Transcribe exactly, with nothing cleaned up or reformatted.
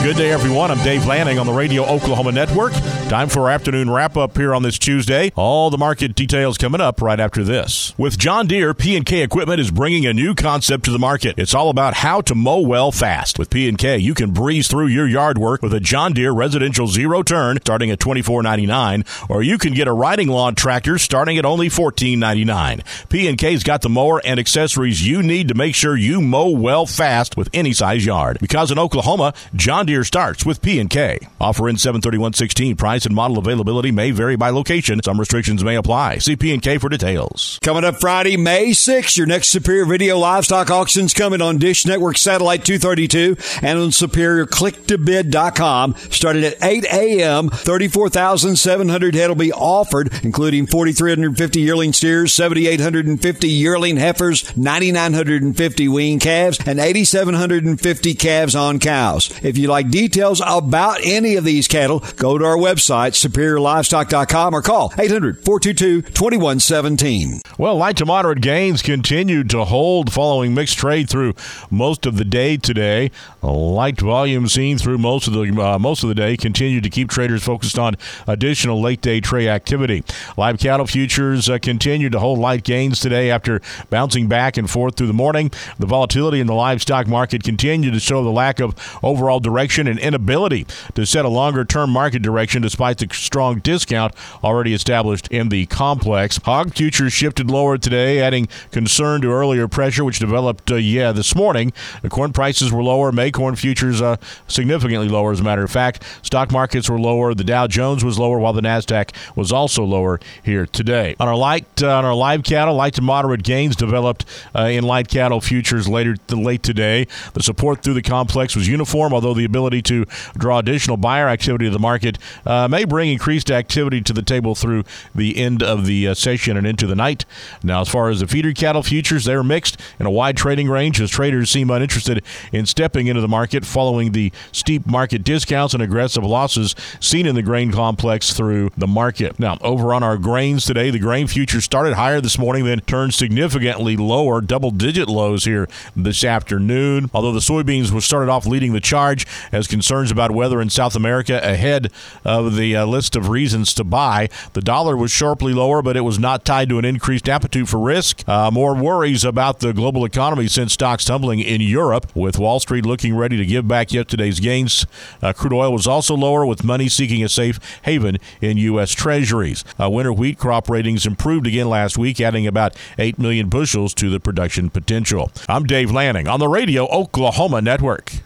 Good day, everyone. I'm Dave Lanning on the Radio Oklahoma Network. Time for our afternoon wrap-up here on this Tuesday. All the market details coming up right after this. With John Deere, P and K Equipment is bringing a new concept to the market. It's all about how to mow well fast. With P and K, you can breeze through your yard work with a John Deere residential zero-turn starting at twenty-four ninety-nine, or you can get a riding lawn tractor starting at only fourteen ninety-nine. P and K's got the mower and accessories you need to make sure you mow well fast with any size yard. Because in Oklahoma, John Deere starts with P and K. Offer in seven thirty-one sixteen. Price and model availability may vary by location. Some restrictions may apply. See P and K for details. Coming up Friday, May sixth, your next Superior Video Livestock Auction's coming on Dish Network Satellite two thirty-two and on Superior Click To Bid dot com. Starting at eight a.m., thirty-four thousand seven hundred head will be offered, including four thousand three hundred fifty yearling steers, seven thousand eight hundred fifty yearling heifers, nine thousand nine hundred fifty wean calves, and eight thousand seven hundred fifty calves on cows. If you like details about any of these cattle, go to our website, superior livestock dot com, or call eight hundred, four two two, two one one seven. Well, light to moderate gains continued to hold following mixed trade through most of the day today. A light volume seen through most of the uh, most of the day continued to keep traders focused on additional late-day trade activity. Live cattle futures uh, continued to hold light gains today after bouncing back and forth through the morning. The volatility in the livestock market continued to show the lack of overall direction and inability to set a longer-term market direction despite the strong discount already established in the complex. Hog futures shifted lower today, adding concern to earlier pressure, which developed, uh, yeah, this morning. The corn prices were lower. May corn futures uh, significantly lower, as a matter of fact. Stock markets were lower. The Dow Jones was lower, while the NASDAQ was also lower here today. On our light, uh, on our live cattle, light to moderate gains developed uh, in light cattle futures later to late today. The support through the complex was uniform, although the ability to draw additional buyer activity to the market uh, may bring increased activity to the table through the end of the uh, session and into the night. Now, as far as the feeder cattle futures, they're mixed in a wide trading range as traders seem uninterested in stepping into the market following the steep market discounts and aggressive losses seen in the grain complex through the market. Now, over on our grains today, the grain futures started higher this morning, then turned significantly lower, double-digit lows here this afternoon. Although the soybeans were started off leading the charge as concerns about weather in South America ahead of the uh, list of reasons to buy. The dollar was sharply lower, but it was not tied to an increased appetite for risk. Uh, more worries about the global economy sent stocks tumbling in Europe, with Wall Street looking ready to give back yesterday's gains. Uh, crude oil was also lower, with money seeking a safe haven in U S Treasuries. Uh, winter wheat crop ratings improved again last week, adding about eight million bushels to the production potential. I'm Dave Lanning on the Radio Oklahoma Network.